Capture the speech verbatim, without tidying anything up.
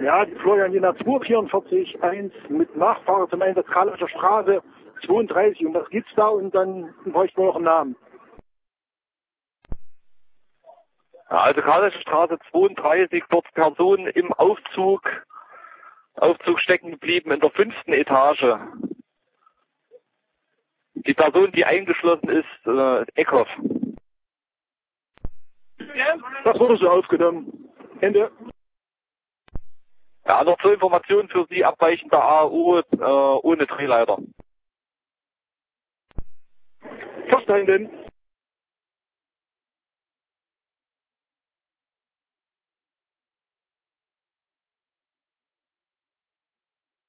Ja, die Florian Jena zwei vierundvierzig eins mit Nachfahre zum Einsatz Karlischer Straße zweiunddreißig. Und was gibt's da? Und dann bräuchte man noch einen Namen. Ja, also Karlische Straße zweiunddreißig, dort Person im Aufzug, Aufzug stecken geblieben in der fünften Etage. Die Person, die eingeschlossen ist, äh, Eckhoff. Das wurde so aufgenommen. Ende. Ja, noch zur Information für Sie abweichender A U äh, ohne Drehleiter. Verstanden.